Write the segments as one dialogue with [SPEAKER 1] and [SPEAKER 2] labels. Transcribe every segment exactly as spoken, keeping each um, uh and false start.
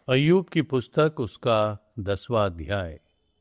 [SPEAKER 1] अय्यूब की पुस्तक, उसका दसवां अध्याय।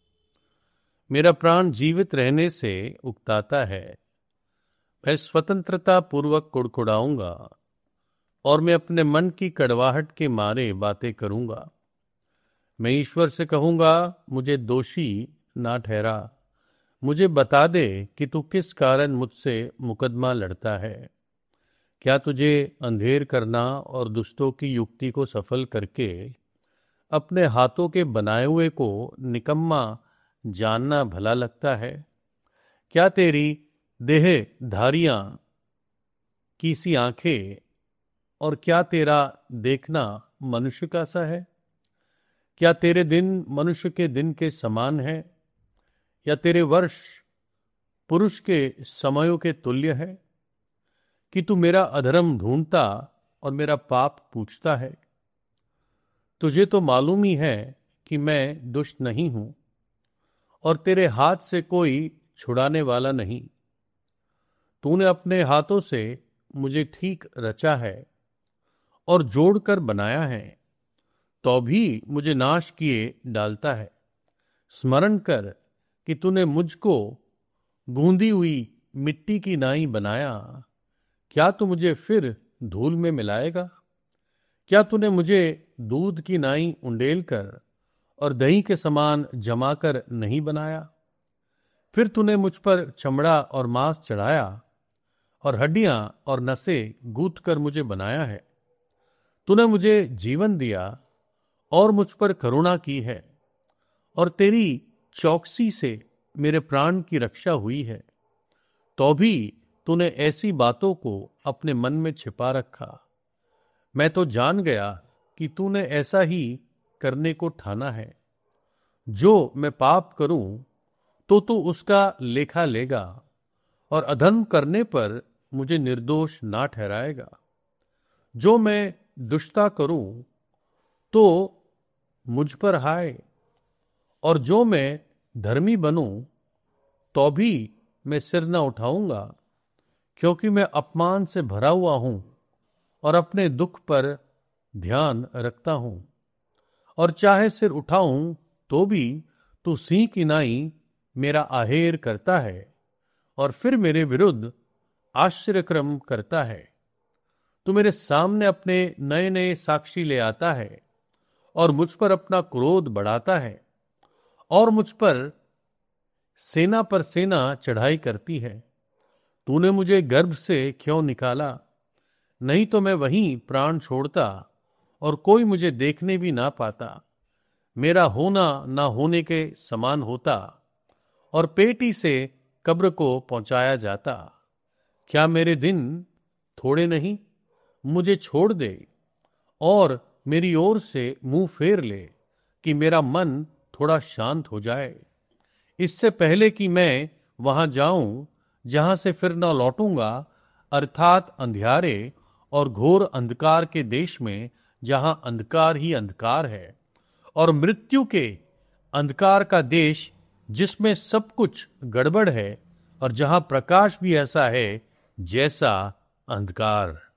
[SPEAKER 1] मेरा प्राण जीवित रहने से उकताता है। मैं स्वतंत्रता पूर्वक कुड़कुड़ाऊंगा और मैं अपने मन की कड़वाहट के मारे बातें करूंगा। मैं ईश्वर से कहूंगा, मुझे दोषी ना ठहरा। मुझे बता दे कि तू किस कारण मुझसे मुकदमा लड़ता है। क्या तुझे अंधेर करना और दुष्टों की युक्ति को सफल करके अपने हाथों के बनाए हुए को निकम्मा जानना भला लगता है? क्या तेरी देह धारियां की सी आंखें और क्या तेरा देखना मनुष्य का सा है? क्या तेरे दिन मनुष्य के दिन के समान है, या तेरे वर्ष पुरुष के समयों के तुल्य है? कि तू मेरा अधर्म ढूंढता और मेरा पाप पूछता है। तुझे तो मालूम ही है कि मैं दुष्ट नहीं हूं और तेरे हाथ से कोई छुड़ाने वाला नहीं। तूने अपने हाथों से मुझे ठीक रचा है और जोड़कर बनाया है, तो भी मुझे नाश किए डालता है। स्मरण कर कि तूने मुझको गूंदी हुई मिट्टी की नाई बनाया। क्या तू मुझे फिर धूल में मिलाएगा? क्या तूने मुझे दूध की नाई उंडेल कर और दही के समान जमाकर नहीं बनाया? फिर तूने मुझ पर चमड़ा और मांस चढ़ाया और हड्डियां और नसें गूंथ कर मुझे बनाया है। तूने मुझे जीवन दिया और मुझ पर करुणा की है, और तेरी चौकसी से मेरे प्राण की रक्षा हुई है। तो भी तूने ऐसी बातों को अपने मन में छिपा रखा। मैं तो जान गया कि तूने ऐसा ही करने को ठाना है। जो मैं पाप करूं तो तू उसका लेखा लेगा, और अधर्म करने पर मुझे निर्दोष ना ठहराएगा। जो मैं दुष्टता करूं तो मुझ पर हाय, और जो मैं धर्मी बनूं तो भी मैं सिर न उठाऊंगा, क्योंकि मैं अपमान से भरा हुआ हूं और अपने दुख पर ध्यान रखता हूं। और चाहे सिर उठाऊं तो भी तू सिंह की नाई मेरा आहेर करता है और फिर मेरे विरुद्ध आश्चर्यक्रम करता है। तू मेरे सामने अपने नए नए साक्षी ले आता है और मुझ पर अपना क्रोध बढ़ाता है, और मुझ पर सेना पर सेना चढ़ाई करती है। तूने मुझे गर्भ से क्यों निकाला? नहीं तो मैं वहीं प्राण छोड़ता और कोई मुझे देखने भी ना पाता। मेरा होना ना होने के समान होता और पेटी से कब्र को पहुंचाया जाता। क्या मेरे दिन थोड़े नहीं? मुझे छोड़ दे और मेरी ओर से मुंह फेर ले कि मेरा मन थोड़ा शांत हो जाए, इससे पहले कि मैं वहां जाऊं जहां से फिर न लौटूंगा, अर्थात अंधियारे और घोर अंधकार के देश में, जहां अंधकार ही अंधकार है, और मृत्यु के अंधकार का देश जिसमें सब कुछ गड़बड़ है, और जहां प्रकाश भी ऐसा है जैसा अंधकार।